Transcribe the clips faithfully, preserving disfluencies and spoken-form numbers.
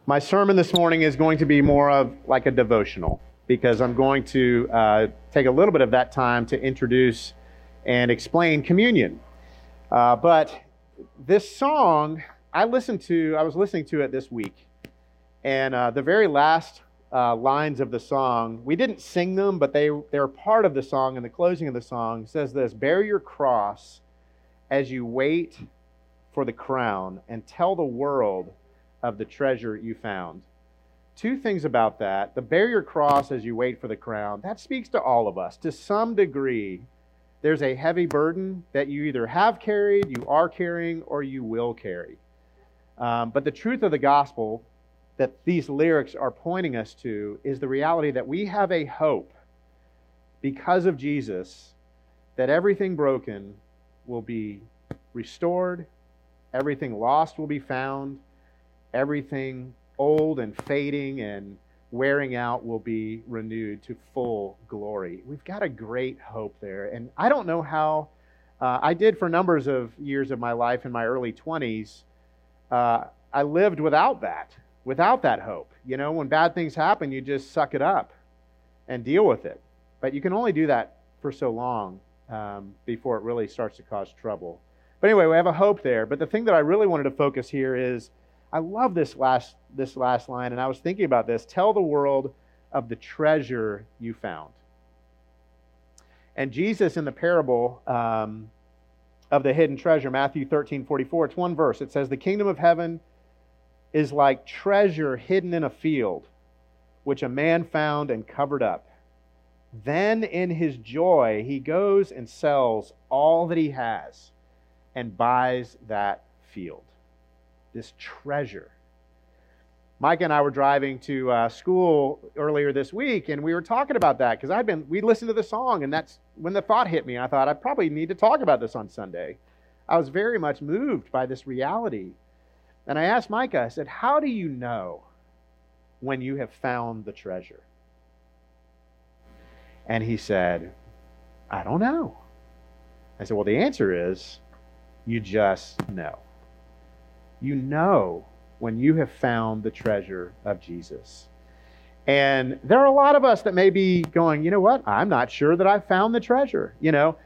My sermon this morning is going to be more of like a devotional because I'm going to uh, take a little bit of that time to introduce and explain communion. Uh, but this song, I listened to, I was listening to it this week, and uh, the very last uh, lines of the song, we didn't sing them, but they, they're part of the song, and the closing of the song says this: "Bear your cross as you wait for the crown, and tell the world of the treasure you found." Two things about that. The bear your cross as you wait for the crown, that speaks to all of us. To some degree, there's a heavy burden that you either have carried, you are carrying, or you will carry. Um, but the truth of the gospel that these lyrics are pointing us to is the reality that we have a hope because of Jesus that everything broken will be restored, everything lost will be found, everything old and fading and wearing out will be renewed to full glory. We've got a great hope there. And I don't know how, uh, I did for numbers of years of my life in my early twenties, uh, I lived without that, without that hope. You know, when bad things happen, you just suck it up and deal with it. But you can only do that for so long um, before it really starts to cause trouble. But anyway, we have a hope there. But the thing that I really wanted to focus here is, I love this last this last line, and I was thinking about this. Tell the world of the treasure you found. And Jesus in the parable um, of the hidden treasure, Matthew thirteen forty-four, it's one verse. It says, "The kingdom of heaven is like treasure hidden in a field, which a man found and covered up. Then in his joy he goes and sells all that he has and buys that field." This treasure. Mike and I were driving to uh, school earlier this week, and we were talking about that because I've been. We listened to the song, and that's when the thought hit me. I thought I probably need to talk about this on Sunday. I was very much moved by this reality, and I asked Micah. I said, "How do you know when you have found the treasure?" And he said, "I don't know." I said, "Well, the answer is, you just know. You know when you have found the treasure of Jesus." And there are a lot of us that may be going, you know what? I'm not sure that I've found the treasure. You know,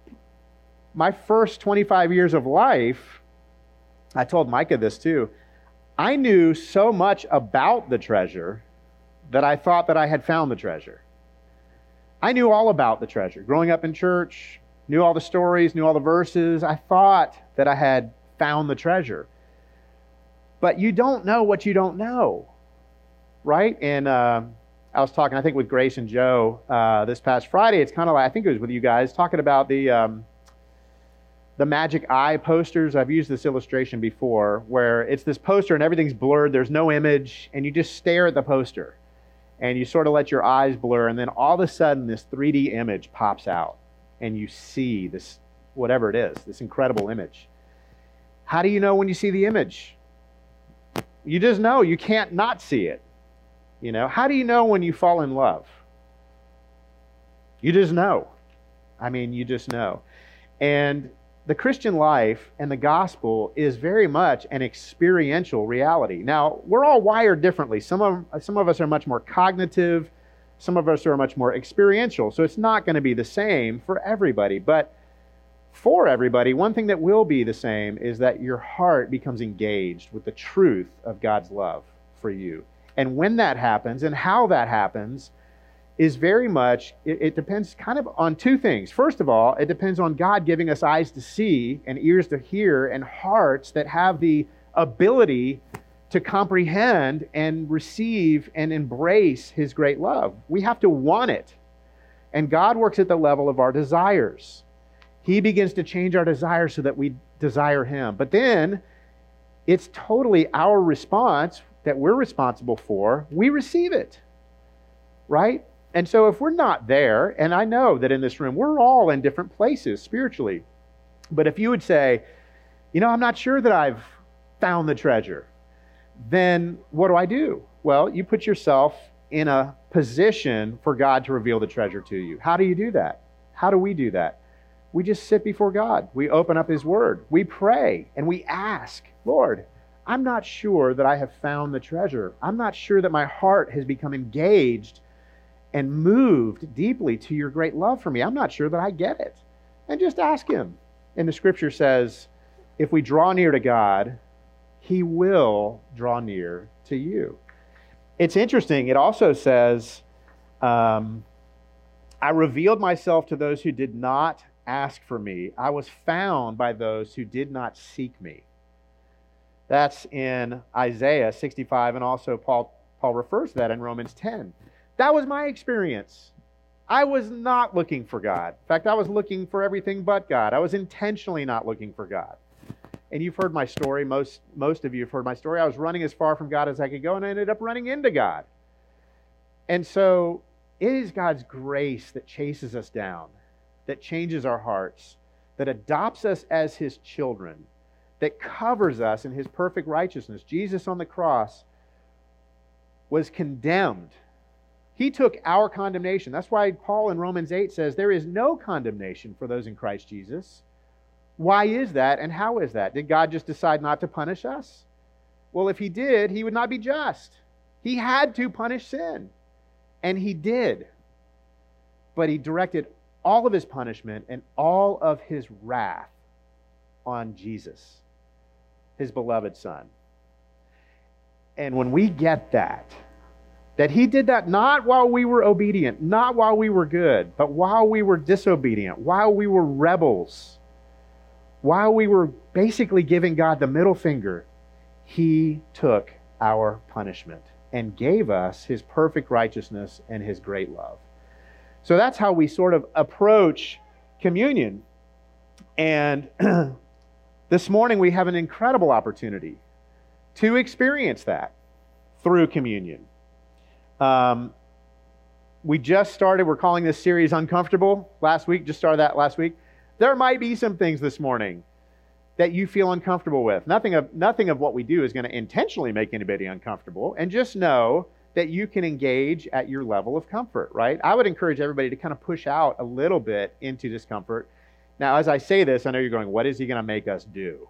my first twenty-five years of life, I told Micah this too, I knew so much about the treasure that I thought that I had found the treasure. I knew all about the treasure. Growing up in church, knew all the stories, knew all the verses. I thought that I had found the treasure. But you don't know what you don't know, right? And uh, I was talking, I think, with Grace and Joe uh, this past Friday. It's kind of like, I think it was with you guys, talking about the um, the magic eye posters. I've used this illustration before, where it's this poster and everything's blurred. There's no image, and you just stare at the poster, and you sort of let your eyes blur, and then all of a sudden, this three D image pops out, and you see this, whatever it is, this incredible image. How do you know when you see the image? You just know. You can't not see it. You know, how do you know when you fall in love? You just know. I mean, you just know. And the Christian life and the gospel is very much an experiential reality. Now, we're all wired differently. Some of, some of us are much more cognitive. Some of us are much more experiential. So it's not going to be the same for everybody. But for everybody, one thing that will be the same is that your heart becomes engaged with the truth of God's love for you. And when that happens and how that happens is very much, it, it depends kind of on two things. First of all, it depends on God giving us eyes to see and ears to hear and hearts that have the ability to comprehend and receive and embrace His great love. We have to want it. And God works at the level of our desires. He begins to change our desires so that we desire Him. But then it's totally our response that we're responsible for. We receive it, right? And so if we're not there, and I know that in this room, we're all in different places spiritually. But if you would say, you know, I'm not sure that I've found the treasure, then what do I do? Well, you put yourself in a position for God to reveal the treasure to you. How do you do that? How do we do that? We just sit before God. We open up His Word. We pray and we ask, Lord, I'm not sure that I have found the treasure. I'm not sure that my heart has become engaged and moved deeply to your great love for me. I'm not sure that I get it. And just ask him. And the scripture says, if we draw near to God, he will draw near to you. It's interesting. It also says, um, I revealed myself to those who did not ask for me. I was found by those who did not seek me. That's in Isaiah sixty-five, and also Paul, Paul refers to that in Romans ten. That was my experience. I was not looking for God. In fact, I was looking for everything but God. I was intentionally not looking for God. And you've heard my story. Most, most of you have heard my story. I was running as far from God as I could go, and I ended up running into God. And so it is God's grace that chases us down, that changes our hearts, that adopts us as his children, that covers us in his perfect righteousness. Jesus on the cross was condemned. He took our condemnation. That's why Paul in Romans eight says there is no condemnation for those in Christ Jesus. Why is that, and how is that? Did God just decide not to punish us? Well, if he did, he would not be just. He had to punish sin, and he did. But he directed all of his punishment and all of his wrath on Jesus, his beloved Son. And when we get that, that he did that not while we were obedient, not while we were good, but while we were disobedient, while we were rebels, while we were basically giving God the middle finger, he took our punishment and gave us his perfect righteousness and his great love. So that's how we sort of approach communion. And this morning we have an incredible opportunity to experience that through communion. Um, we just started, we're calling this series Uncomfortable last week, just started that last week. There might be some things this morning that you feel uncomfortable with. Nothing of, nothing of what we do is going to intentionally make anybody uncomfortable. And just know that you can engage at your level of comfort, right? I would encourage everybody to kind of push out a little bit into discomfort. Now, as I say this, I know you're going, what is he going to make us do?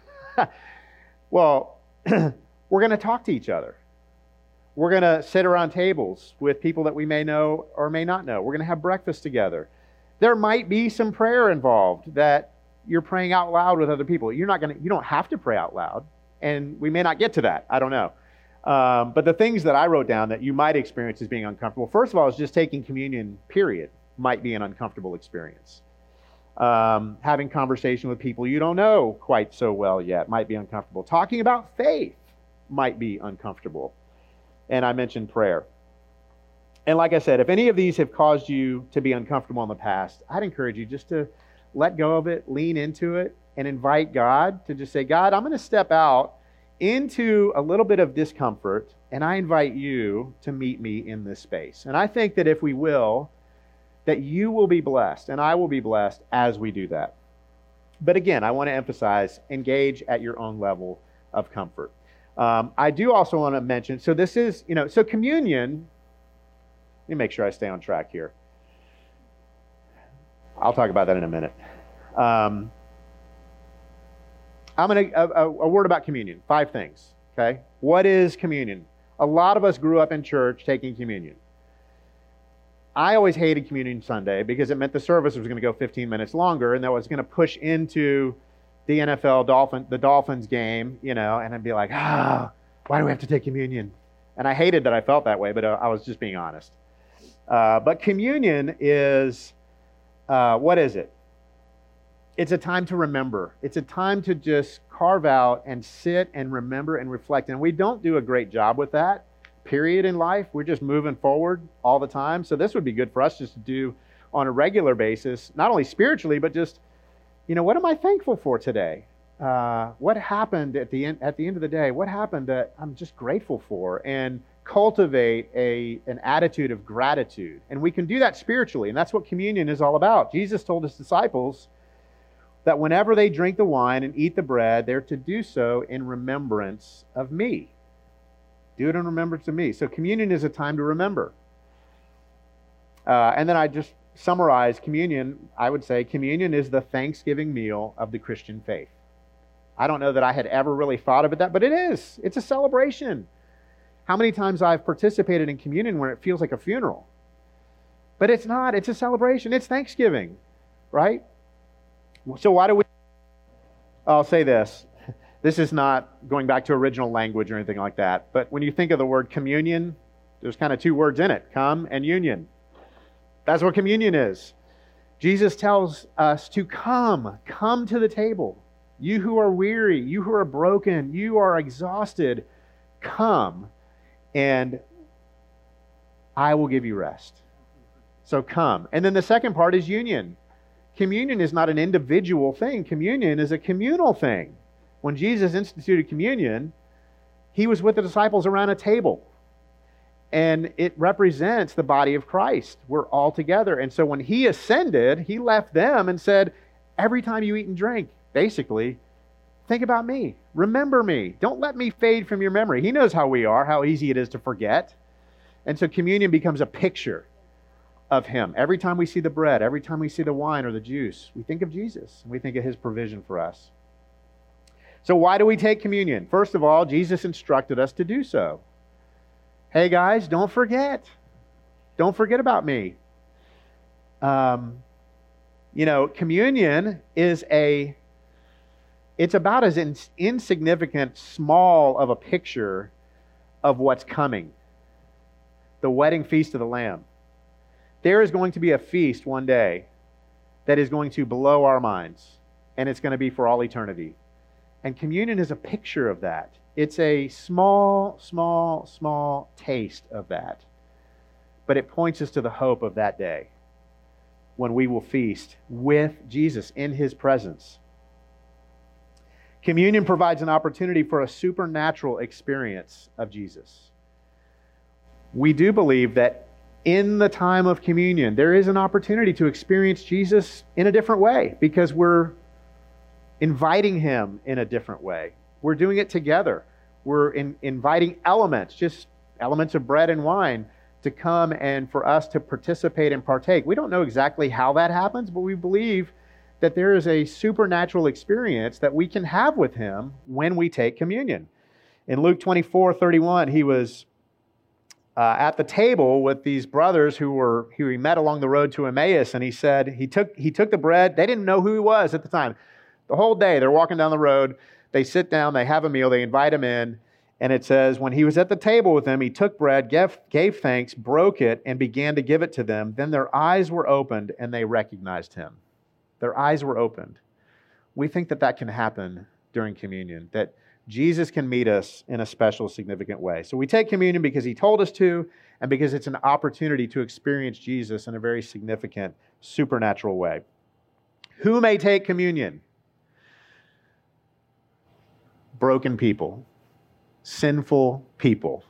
Well, we're going to talk to each other. We're going to sit around tables with people that we may know or may not know. We're going to have breakfast together. There might be some prayer involved that you're praying out loud with other people. You're not going to, you don't have to pray out loud, and we may not get to that. I don't know. Um, but the things that I wrote down that you might experience as being uncomfortable, first of all, is just taking communion, period, might be an uncomfortable experience. Um, having conversation with people you don't know quite so well yet might be uncomfortable. Talking about faith might be uncomfortable. And I mentioned prayer. And like I said, if any of these have caused you to be uncomfortable in the past, I'd encourage you just to let go of it, lean into it, and invite God to just say, God, I'm going to step out into a little bit of discomfort, and I invite you to meet me in this space. And I think that if we will, that you will be blessed, and I will be blessed as we do that. But again, I want to emphasize, engage at your own level of comfort. Um, I do also want to mention, so this is, you know, so communion, let me make sure I stay on track here. I'll talk about that in a minute. Um, I'm going to, a, a word about communion, five things, okay? What is communion? A lot of us grew up in church taking communion. I always hated Communion Sunday because it meant the service was going to go fifteen minutes longer, and that was going to push into the N F L Dolphin, the Dolphins game, you know, and I'd be like, ah, why do we have to take communion? And I hated that I felt that way, but uh, I was just being honest. Uh, but communion is, uh, what is it? It's a time to remember. It's a time to just carve out and sit and remember and reflect. And we don't do a great job with that, period, in life. We're just moving forward all the time. So this would be good for us just to do on a regular basis, not only spiritually, but just, you know, what am I thankful for today? Uh, what happened at the end, at the end of the day? What happened that I'm just grateful for? And cultivate a, an attitude of gratitude. And we can do that spiritually. And that's what communion is all about. Jesus told his disciples that whenever they drink the wine and eat the bread, they're to do so in remembrance of me. Do it in remembrance of me. So communion is a time to remember. Uh, and then I just summarize communion. I would say communion is the Thanksgiving meal of the Christian faith. I don't know that I had ever really thought of it that, but it is. It's a celebration. How many times I've participated in communion where it feels like a funeral. But it's not. It's a celebration. It's Thanksgiving, right? So why do we... I'll say this. This is not going back to original language or anything like that. But when you think of the word communion, there's kind of two words in it, come and union. That's what communion is. Jesus tells us to come, come to the table. You who are weary, you who are broken, you are exhausted, come and I will give you rest. So come. And then the second part is union. Communion is not an individual thing. Communion is a communal thing. When Jesus instituted communion, he was with the disciples around a table. And it represents the body of Christ. We're all together. And so when he ascended, he left them and said, every time you eat and drink, basically, think about me. Remember me. Don't let me fade from your memory. He knows how we are, how easy it is to forget. And so communion becomes a picture of him. Every time we see the bread, every time we see the wine or the juice, we think of Jesus and we think of his provision for us. So why do we take communion? First of all, Jesus instructed us to do so. Hey guys, don't forget. Don't forget about me. Um, you know, communion is a, it's about as in, insignificant, small of a picture of what's coming. The wedding feast of the Lamb. There is going to be a feast one day that is going to blow our minds, and it's going to be for all eternity. And communion is a picture of that. It's a small, small, small taste of that. But it points us to the hope of that day when we will feast with Jesus in his presence. Communion provides an opportunity for a supernatural experience of Jesus. We do believe that in the time of communion, there is an opportunity to experience Jesus in a different way because we're inviting him in a different way. We're doing it together. We're in, inviting elements, just elements of bread and wine, to come and for us to participate and partake. We don't know exactly how that happens, but we believe that there is a supernatural experience that we can have with him when we take communion. In Luke twenty-four thirty-one, he was uh, at the table with these brothers who were who he met along the road to Emmaus, and he said he took he took the bread. They didn't know who he was at the time. The whole day they're walking down the road. They sit down, they have a meal, they invite him in, and it says, when he was at the table with them, he took bread, gave, gave thanks, broke it, and began to give it to them. Then their eyes were opened, and they recognized him. Their eyes were opened. We think that that can happen during communion, that Jesus can meet us in a special, significant way. So we take communion because he told us to, and because it's an opportunity to experience Jesus in a very significant, supernatural way. Who may take communion? Broken people, sinful people.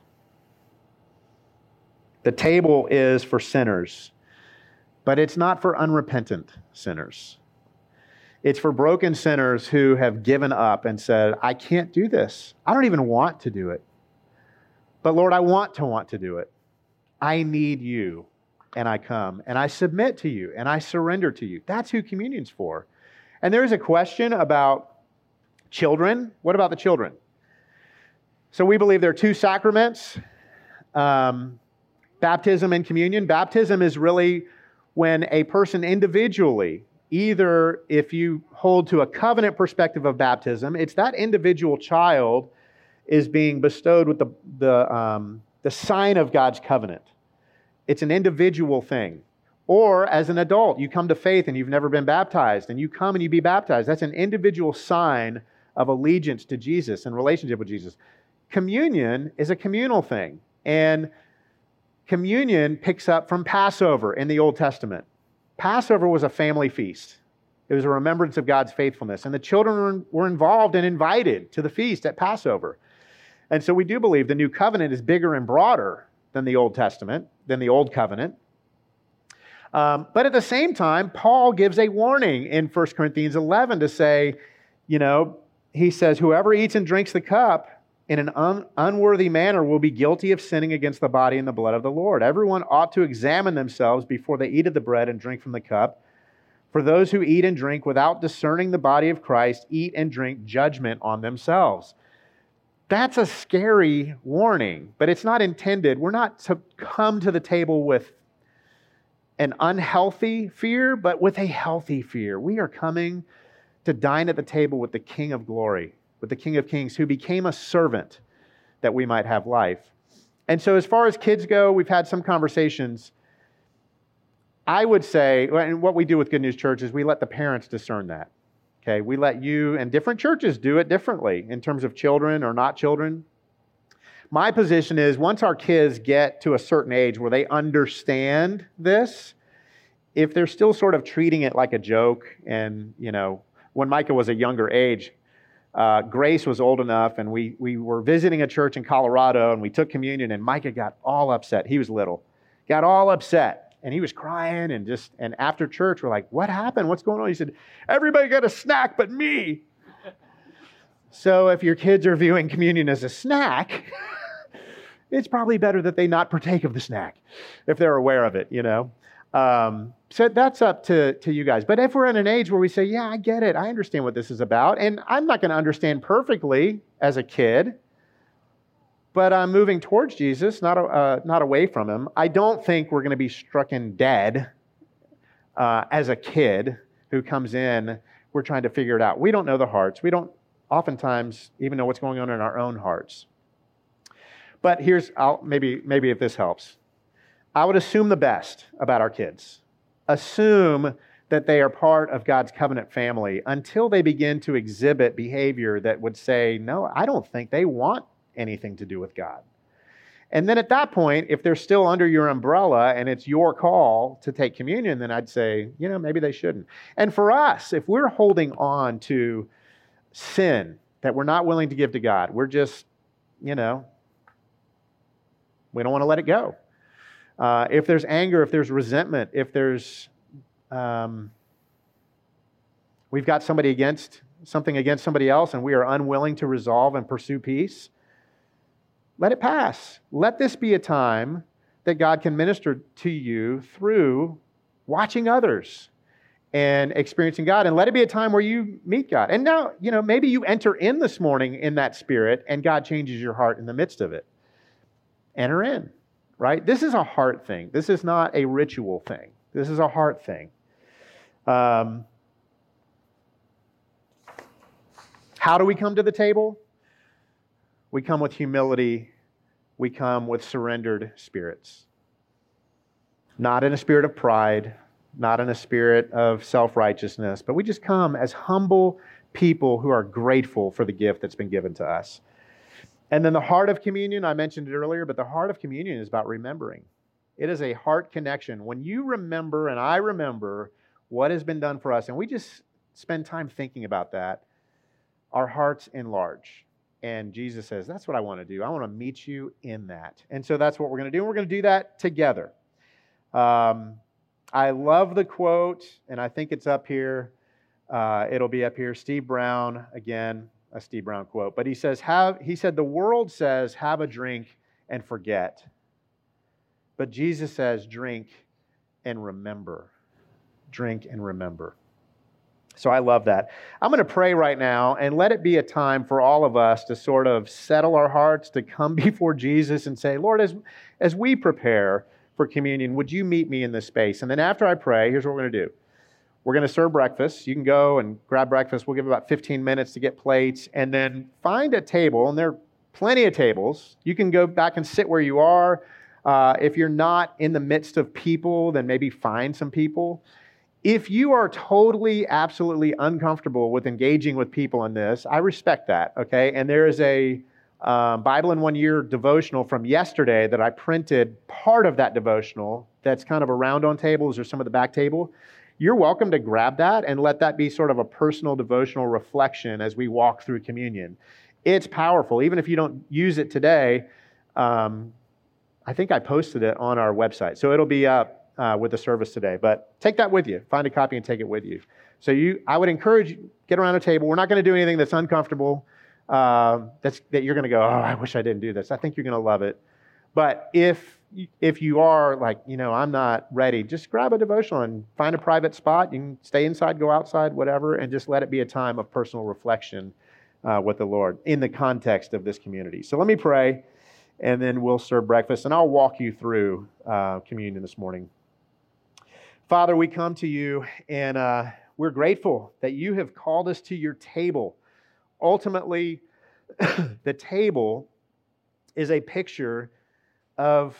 The table is for sinners, but it's not for unrepentant sinners. It's for broken sinners who have given up and said, I can't do this. I don't even want to do it. But Lord, I want to want to do it. I need you, and I come, and I submit to you, and I surrender to you. That's who communion's for. And there is a question about children. What about the children? So we believe there are two sacraments, um, baptism and communion. Baptism is really when a person individually, either if you hold to a covenant perspective of baptism, it's that individual child is being bestowed with the, the, um, the sign of God's covenant. It's an individual thing. Or as an adult, you come to faith and you've never been baptized, and you come and you be baptized. That's an individual sign of allegiance to Jesus and relationship with Jesus. Communion is a communal thing. And communion picks up from Passover in the Old Testament. Passover was a family feast. It was a remembrance of God's faithfulness. And the children were involved and invited to the feast at Passover. And so we do believe the New Covenant is bigger and broader than the Old Testament, than the Old Covenant. Um, but at the same time, Paul gives a warning in First Corinthians eleven to say, you know, he says, whoever eats and drinks the cup in an un- unworthy manner will be guilty of sinning against the body and the blood of the Lord. Everyone ought to examine themselves before they eat of the bread and drink from the cup. For those who eat and drink without discerning the body of Christ eat and drink judgment on themselves. That's a scary warning, but it's not intended. We're not to come to the table with an unhealthy fear, but with a healthy fear. We are coming to dine at the table with the King of glory, with the King of kings, who became a servant that we might have life. And so as far as kids go, we've had some conversations. I would say, and what we do with Good News Church is we let the parents discern that. Okay, we let you, and different churches do it differently in terms of children or not children. My position is once our kids get to a certain age where they understand this, if they're still sort of treating it like a joke, and, you know, when Micah was a younger age, uh, Grace was old enough, and we, we were visiting a church in Colorado, and we took communion, and Micah got all upset. He was little. Got all upset. And he was crying, and just, and after church, we're like, what happened? What's going on? He said, everybody got a snack but me. So if your kids are viewing communion as a snack, it's probably better that they not partake of the snack if they're aware of it, you know. Um, so that's up to, to you guys. But if we're in an age where we say, yeah, I get it. I understand what this is about. And I'm not going to understand perfectly as a kid, but I'm moving towards Jesus, not uh, not away from him. I don't think we're going to be stricken dead uh, as a kid who comes in. We're trying to figure it out. We don't know the hearts. We don't oftentimes even know what's going on in our own hearts. But here's, I'll, maybe maybe if this helps. I would assume the best about our kids. Assume that they are part of God's covenant family until they begin to exhibit behavior that would say, no, I don't think they want anything to do with God. And then at that point, if they're still under your umbrella and it's your call to take communion, then I'd say, you know, maybe they shouldn't. And for us, if we're holding on to sin that we're not willing to give to God, we're just, you know, we don't want to let it go. Uh, if there's anger, if there's resentment, if there's, um, we've got somebody against, something against somebody else and we are unwilling to resolve and pursue peace, let it pass. Let this be a time that God can minister to you through watching others and experiencing God. And let it be a time where you meet God. And now, you know, maybe you enter in this morning in that spirit and God changes your heart in the midst of it. Enter in, right? This is a heart thing. This is not a ritual thing. This is a heart thing. Um, how do we come to the table? We come with humility. We come with surrendered spirits. Not in a spirit of pride, not in a spirit of self-righteousness, but we just come as humble people who are grateful for the gift that's been given to us. And then the heart of communion, I mentioned it earlier, but the heart of communion is about remembering. It is a heart connection. When you remember and I remember what has been done for us, and we just spend time thinking about that, our hearts enlarge. And Jesus says, that's what I want to do. I want to meet you in that. And so that's what we're going to do. We're going to do that together. Um, I love the quote, and I think it's up here. Uh, it'll be up here. Steve Brown, again, a Steve Brown quote. But he says, "Have." He said, the world says, have a drink and forget. But Jesus says, drink and remember. Drink and remember. So I love that. I'm going to pray right now and let it be a time for all of us to sort of settle our hearts, to come before Jesus and say, Lord, as, as we prepare for communion, would you meet me in this space? And then after I pray, here's what we're going to do. We're going to serve breakfast. You can go and grab breakfast. We'll give about fifteen minutes to get plates and then find a table. And there are plenty of tables. You can go back and sit where you are. Uh, if you're not in the midst of people, then maybe find some people. If you are totally, absolutely uncomfortable with engaging with people in this, I respect that, okay? And there is a um, Bible in One Year devotional from yesterday that I printed part of that devotional that's kind of around on tables or some of the back table. You're welcome to grab that and let that be sort of a personal devotional reflection as we walk through communion. It's powerful. Even if you don't use it today, um, I think I posted it on our website. So it'll be up Uh, with the service today. But take that with you. Find a copy and take it with you. So you, I would encourage you, get around a table. We're not going to do anything that's uncomfortable, uh, that's, that you're going to go, oh, I wish I didn't do this. I think you're going to love it. But if if you are like, you know, I'm not ready, just grab a devotional and find a private spot. You can stay inside, go outside, whatever, and just let it be a time of personal reflection uh, with the Lord in the context of this community. So let me pray, and then we'll serve breakfast, and I'll walk you through uh, communion this morning. Father, we come to you, and uh, we're grateful that you have called us to your table. Ultimately, the table is a picture of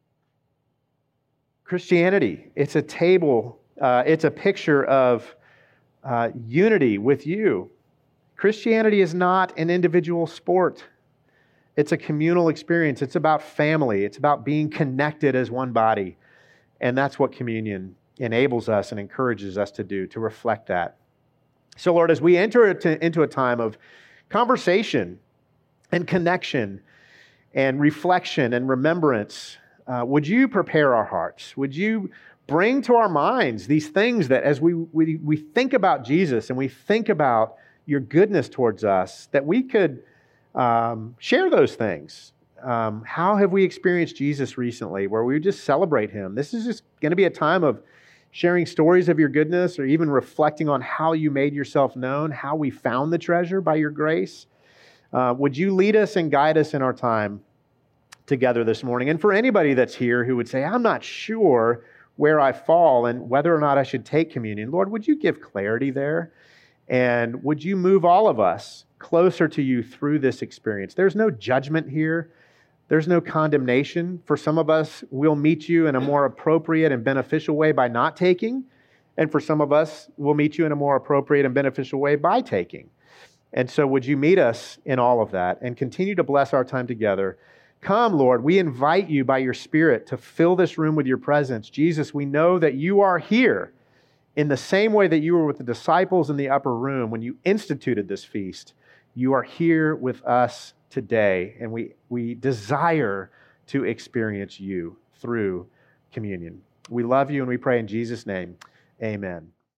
Christianity. It's a table, uh, it's a picture of uh, unity with you. Christianity is not an individual sport. It's a communal experience. It's about family. It's about being connected as one body. And that's what communion enables us and encourages us to do, to reflect that. So, Lord, as we enter into a time of conversation and connection and reflection and remembrance, uh, would you prepare our hearts? Would you bring to our minds these things that as we, we, we think about Jesus and we think about your goodness towards us, that we could um, share those things. Um, how have we experienced Jesus recently where we just celebrate him? This is just going to be a time of sharing stories of your goodness, or even reflecting on how you made yourself known, how we found the treasure by your grace. Uh, would you lead us and guide us in our time together this morning? And for anybody that's here who would say, I'm not sure where I fall and whether or not I should take communion, Lord, would you give clarity there? And would you move all of us closer to you through this experience? There's no judgment here. There's no condemnation. For some of us, we'll meet you in a more appropriate and beneficial way by not taking. And for some of us, we'll meet you in a more appropriate and beneficial way by taking. And so would you meet us in all of that and continue to bless our time together? Come, Lord, we invite you by your Spirit to fill this room with your presence. Jesus, we know that you are here in the same way that you were with the disciples in the upper room when you instituted this feast. You are here with us today, and we, we desire to experience you through communion. We love you, and we pray in Jesus' name, amen.